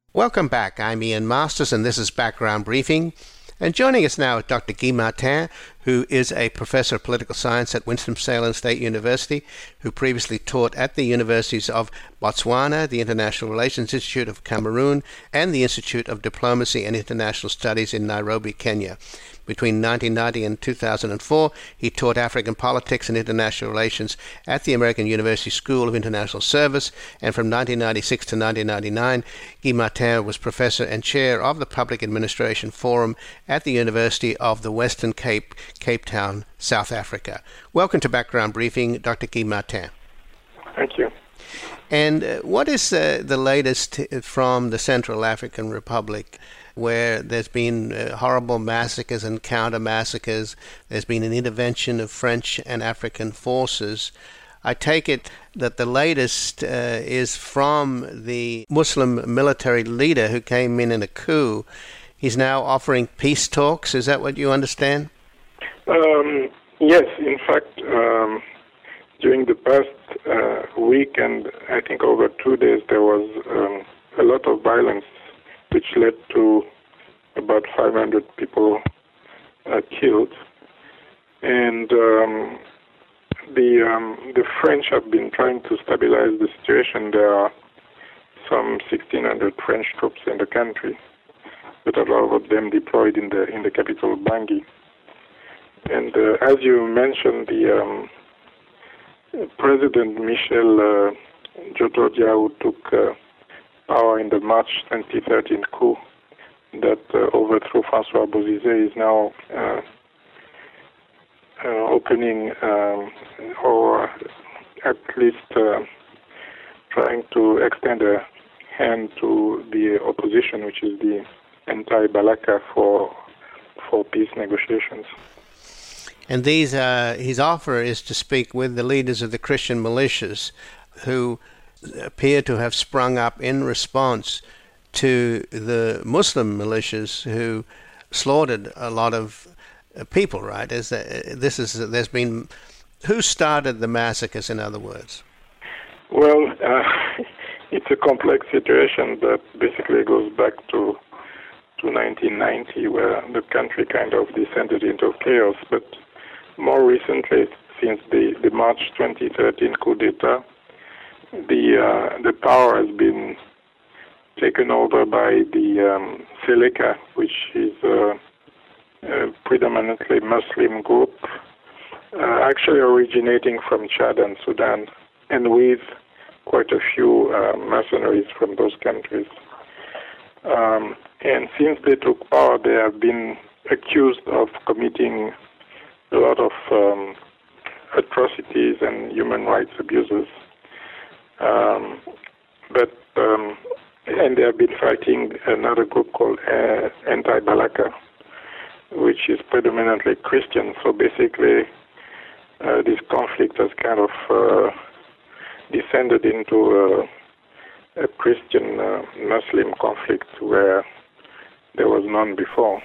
Welcome back. I'm Ian Masters, and this is Background Briefing. And joining us now is Dr. Guy Martin, who is a professor of political science at Winston-Salem State University, who previously taught at the universities of Botswana, the International Relations Institute of Cameroon, and the Institute of Diplomacy and International Studies in Nairobi, Kenya. Between 1990 and 2004, he taught African politics and international relations at the American University School of International Service, and from 1996 to 1999, Guy Martin was professor and chair of the Public Administration Forum at the University of the Western Cape, Cape Town, South Africa. Welcome to Background Briefing, Dr. Guy Martin. Thank you. And what is the latest from the Central African Republic, where there's been horrible massacres and counter-massacres? There's been an intervention of French and African forces. I take it that the latest is from the Muslim military leader who came in a coup. He's now offering peace talks. Is that what you understand? Yes, in fact, during the past week and I think over 2 days, there was a lot of violence which led to about 500 people killed. And the French have been trying to stabilize the situation. There are some 1,600 French troops in the country, but a lot of them deployed in the capital, Bangui. And as you mentioned, the President Michel Djotodia, who took power in the March 2013 coup that overthrew François Bozizé, is now opening or at least trying to extend a hand to the opposition, which is the anti-Balaka, for peace negotiations. And his offer is to speak with the leaders of the Christian militias who appear to have sprung up in response to the Muslim militias who slaughtered a lot of people, right? There's been, who started the massacres, in other words? Well, it's a complex situation that basically goes back to 1990, where the country kind of descended into chaos. But more recently, since the March 2013 coup d'etat, the power has been taken over by the Seleka, which is a predominantly Muslim group, actually originating from Chad and Sudan, and with quite a few mercenaries from those countries. And since they took power, they have been accused of committing a lot of atrocities and human rights abuses. And they have been fighting another group called Anti-Balaka, which is predominantly Christian. So basically, this conflict has kind of descended into a Christian-Muslim conflict where there was none before.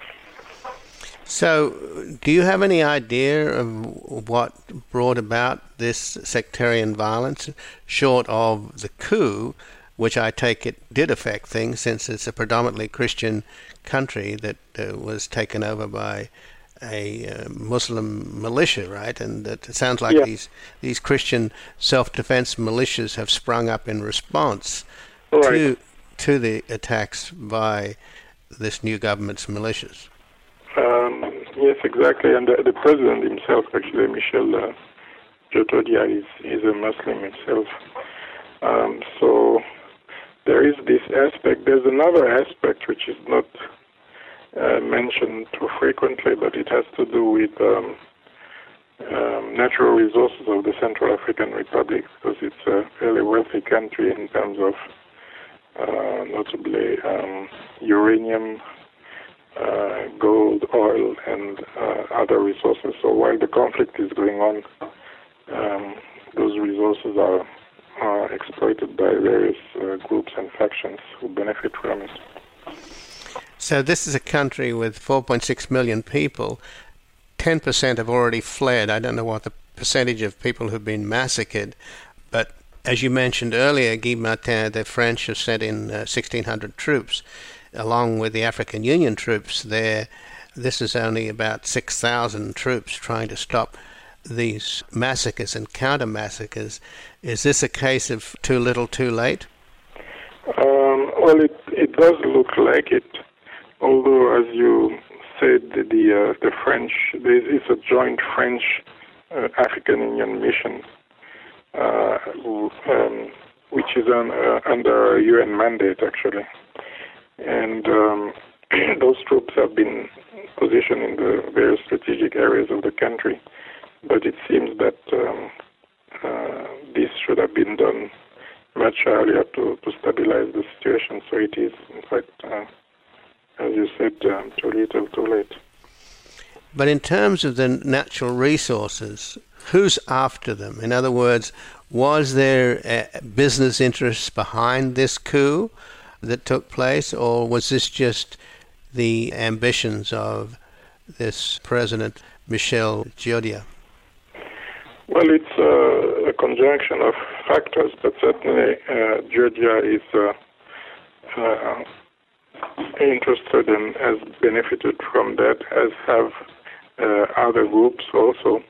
So, do you have any idea of what brought about this sectarian violence, short of the coup, which I take it did affect things, since it's a predominantly Christian country that was taken over by a Muslim militia, right? And that it sounds like these Christian self-defense militias have sprung up in response to the attacks by this new government's militias. Yes, exactly. And the president himself, actually, Michel Djotodia, is a Muslim himself. So there is this aspect. There's another aspect which is not mentioned too frequently, but it has to do with natural resources of the Central African Republic, because it's a fairly wealthy country in terms of notably uranium, gold, oil, and other resources. So while the conflict is going on, those resources are exploited by various groups and factions who benefit from it. So this is a country with 4.6 million people. 10% have already fled. I don't know what the percentage of people who've been massacred, but As you mentioned earlier, Guy Martin, the French have sent in 1,600 troops, along with the African Union troops there. This is only about 6,000 troops trying to stop these massacres and counter-massacres. Is this a case of too little, too late? Well, it does look like it, although, as you said, the French, it's a joint French African Union mission, which is under a UN mandate, actually. And those troops have been positioned in the various strategic areas of the country, but it seems that this should have been done much earlier to stabilize the situation. So it is, in fact, as you said, too little, too late. But in terms of the natural resources, who's after them? In other words, was there a business interest behind this coup that took place, or was this just the ambitions of this President Michel Djodia? Well, it's a conjunction of factors, but certainly Djodia is interested and has benefited from that, as have other groups also.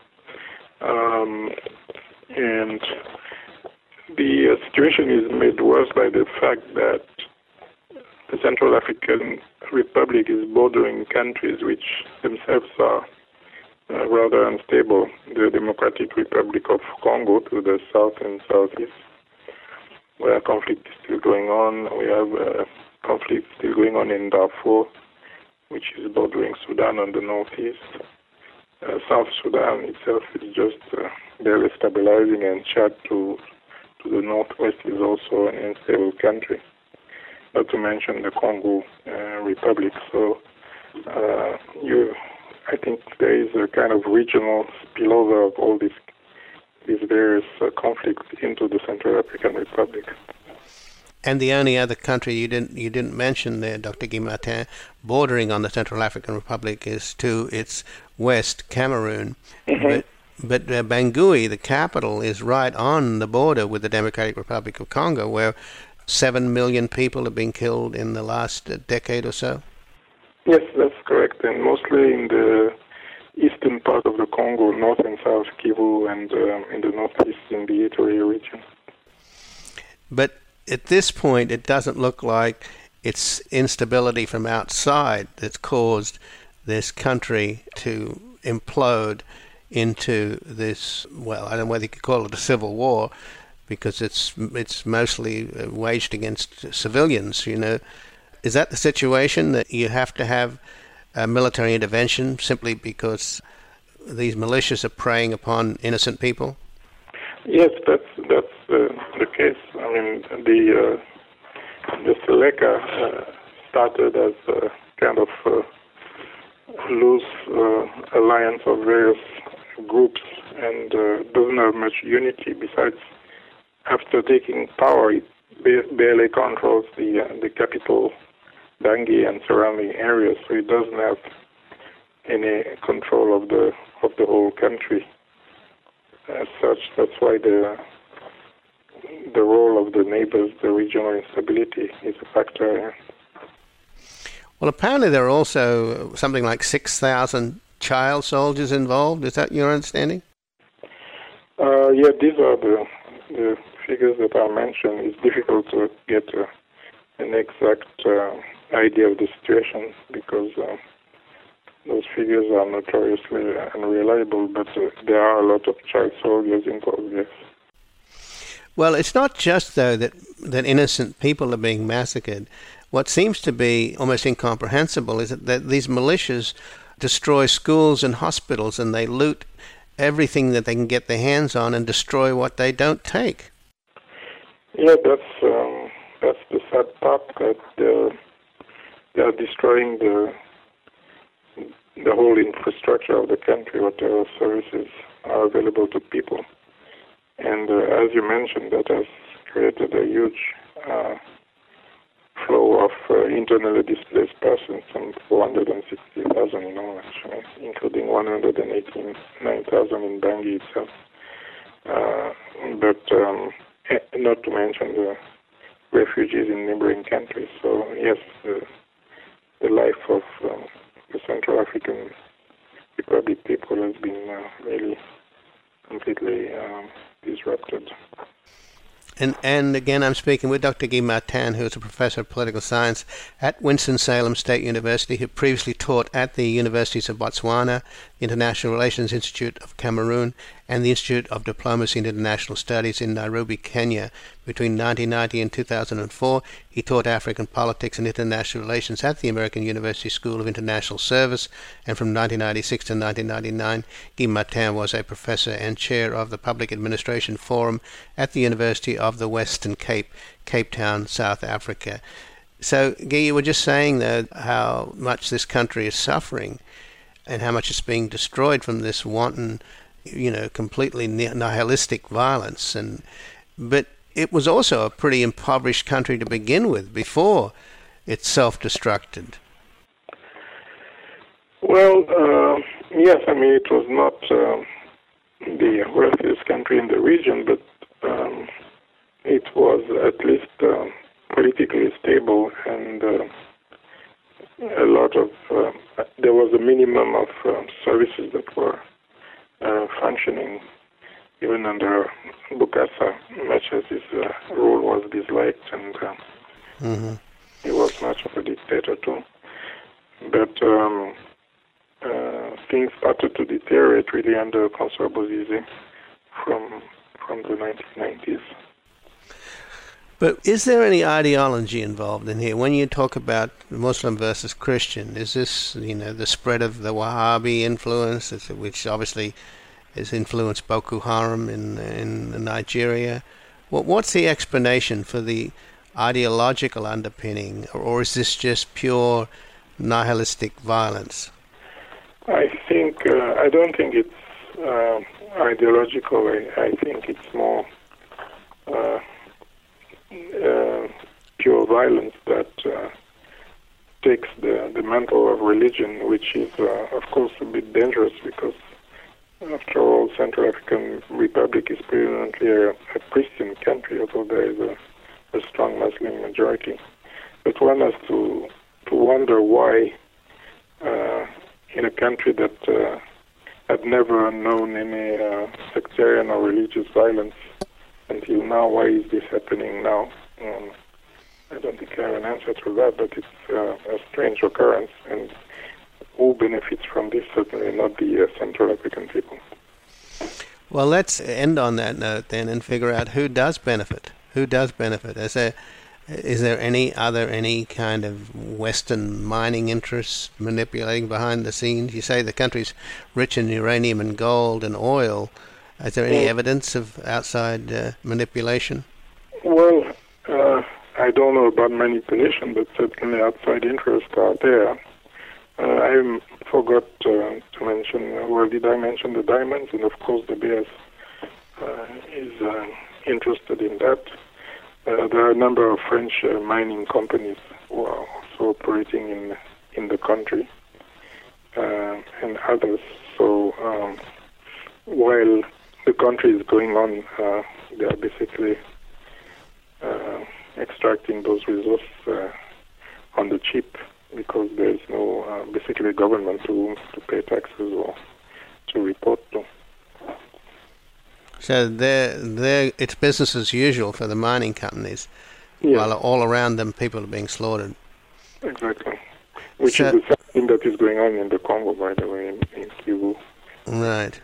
And the situation is made worse by the fact that the Central African Republic is bordering countries which themselves are rather unstable. The Democratic Republic of Congo to the south and southeast, where conflict is still going on. We have conflict still going on in Darfur, which is bordering Sudan on the northeast. South Sudan itself is just barely stabilizing, and Chad to the northwest is also an unstable country, not to mention the Congo Republic. So I think there is a kind of regional spillover of all these various conflicts into the Central African Republic. And the only other country you didn't mention there, Dr. Guy Martin, bordering on the Central African Republic is to its west, Cameroon. Mm-hmm. But Bangui, the capital, is right on the border with the Democratic Republic of Congo, where 7 million people have been killed in the last decade or so. Yes, that's correct, and mostly in the eastern part of the Congo, north and south Kivu, and in the northeast in the Ituri region. But at this point, it doesn't look like it's instability from outside that's caused this country to implode into this, well, I don't know whether you could call it a civil war, because it's mostly waged against civilians, you know. Is that the situation, that you have to have a military intervention simply because these militias are preying upon innocent people? Yes, that's the case. I mean, the Seleka started as a kind of loose alliance of various groups and doesn't have much unity. Besides, after taking power, it barely controls the capital, Bangui, and surrounding areas. So it doesn't have any control of the whole country. As such, that's why the role of the neighbors, the regional instability, is a factor. Well, apparently there are also something like 6,000 child soldiers involved. Is that your understanding? Yeah, these are the figures that I mentioned. It's difficult to get an exact idea of the situation because those figures are notoriously unreliable, but there are a lot of child soldiers involved, yes. Well, it's not just, though, that innocent people are being massacred. What seems to be almost incomprehensible is that these militias destroy schools and hospitals, and they loot everything that they can get their hands on and destroy what they don't take. Yeah, that's the sad part, that they are destroying the whole infrastructure of the country, whatever services are available to people. And as you mentioned, that has created a huge flow of internally displaced persons, some 460,000 in all, actually, including 189,000 in Bangui itself. not to mention the refugees in neighboring countries. So yes, the life of the Central African Republic people has been really completely disrupted. And again, I'm speaking with Dr. Guy Martin, who is a professor of political science at Winston-Salem State University, who previously taught at the universities of Botswana, the International Relations Institute of Cameroon, and the Institute of Diplomacy and International Studies in Nairobi, Kenya. Between 1990 and 2004, he taught African politics and international relations at the American University School of International Service, and from 1996 to 1999, Guy Martin was a professor and chair of the Public Administration Forum at the University of the Western Cape, Cape Town, South Africa. So, Guy, you were just saying, though, how much this country is suffering and how much it's being destroyed from this wanton, completely nihilistic violence. But it was also a pretty impoverished country to begin with before it self-destructed. Well, yes, it was not the wealthiest country in the region, but it was at least politically stable, and there was a minimum of services that were functioning even under Bokassa, much as his rule was disliked, and he was much of a dictator too. But things started to deteriorate really under Francois Bozizé from the 1990s. But is there any ideology involved in here? When you talk about Muslim versus Christian, is this, the spread of the Wahhabi influence, which obviously has influenced Boko Haram in Nigeria? What's the explanation for the ideological underpinning, or is this just pure nihilistic violence? I don't think it's ideological. I think it's more pure violence that takes the mantle of religion, which is, of course, a bit dangerous because, after all, Central African Republic is predominantly a Christian country, although there is a strong Muslim majority. But one has to wonder why, in a country that had never known any sectarian or religious violence until now, why is this happening now? I don't think I have an answer to that, but it's a strange occurrence, and who benefits from this? Certainly not the Central African people. Well, let's end on that note then and figure out who does benefit. Who does benefit? Is there any kind of Western mining interests manipulating behind the scenes? You say the country's rich in uranium and gold and oil. Is there any evidence of outside manipulation? Well, I don't know about manipulation, but certainly outside interests are there. I forgot to mention, did I mention the diamonds? And of course the BS is interested in that. There are a number of French mining companies who are also operating in the country, and others. So while the country is going on, they are basically extracting those resources on the cheap, because there is no basically government to pay taxes or to report to. So it's business as usual for the mining companies, while all around them people are being slaughtered. Exactly. Which is the same thing that is going on in the Congo, by the way, in Kivu. Right.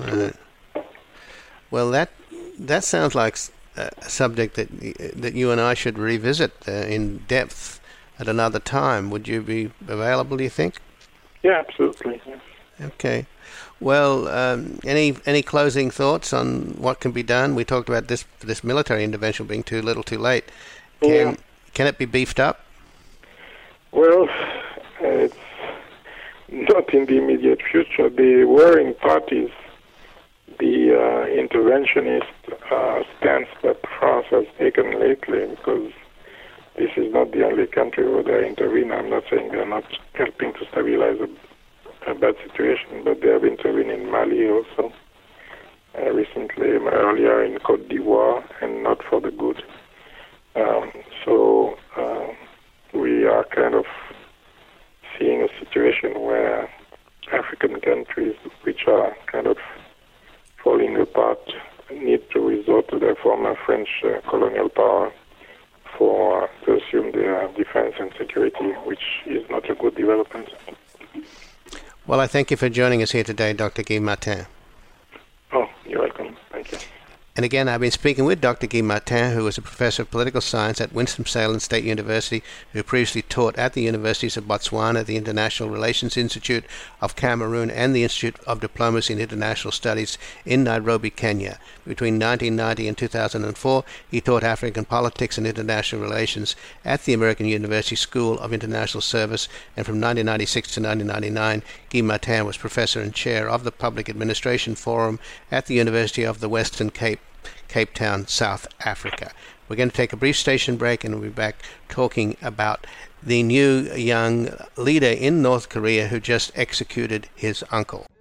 Well, that sounds like a subject that you and I should revisit in depth at another time. Would you be available, do you think? Yeah, absolutely. Yes. Okay. Well, any closing thoughts on what can be done? We talked about this military intervention being too little, too late. Can it be beefed up? Well, it's not in the immediate future. The warring parties, the interventionist stance that France has taken lately, because this is not the only country where they intervene. I'm not saying they're not helping to stabilize a bad situation, but they have intervened in Mali also. recently, earlier in Côte d'Ivoire, and not for the good. So we are kind of seeing a situation where African countries, which are kind of falling apart, need to resort to their former French colonial power to assume their defense and security, which is not a good development. Well, I thank you for joining us here today, Dr. Guy Martin. Oh, you're welcome. Thank you. And again, I've been speaking with Dr. Guy Martin, who is a professor of political science at Winston-Salem State University, who previously taught at the Universities of Botswana, the International Relations Institute of Cameroon, and the Institute of Diplomacy and International Studies in Nairobi, Kenya. Between 1990 and 2004, he taught African politics and international relations at the American University School of International Service, and from 1996 to 1999, Guy Martin was professor and chair of the Public Administration Forum at the University of the Western Cape, Cape Town, South Africa. We're going to take a brief station break and we'll be back talking about the new young leader in North Korea who just executed his uncle.